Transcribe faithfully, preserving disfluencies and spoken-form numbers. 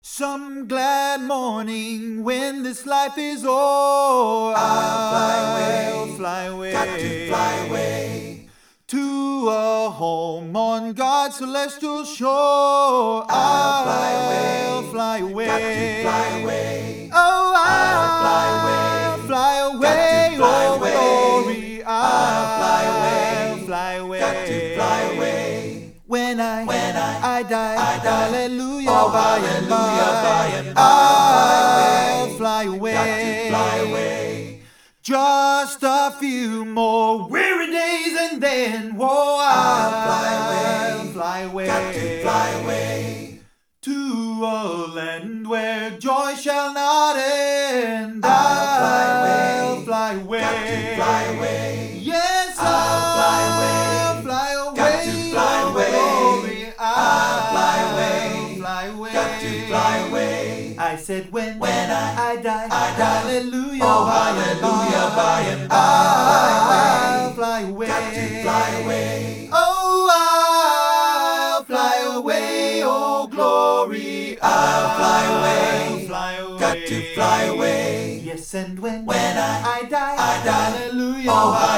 Some glad morning when this life is o'er, I'll fly away, I'll fly away, got to fly away to a home on God's celestial shore. I'll fly away, I'll fly away, got to fly away. Oh, I'll, I'll fly away, fly away, got to fly oh away. glory, I'll fly away, I'll fly away, got to fly away. When I, When I, I die, I die, hallelujah, oh, by hallelujah, and by, by and by. I'll fly away, got to fly away. Just a few more weary days and then, whoa, I'll fly away, I'll fly away, got to fly away to a land where joy shall not end. I'll fly away, I'll fly away, got to fly away. Yes, I'll fly I'll away, fly away, got to fly oh away. glory, I'll fly away, I'll fly away, got to fly away. I said when, When I, I die, I die, hallelujah, oh, by and hallelujah, by and by. I'll fly away, got to fly away. Oh, I'll fly away, oh glory, I'll fly away, fly away, got to fly away. Yes, and when, When I, I die, I die, hallelujah, oh, by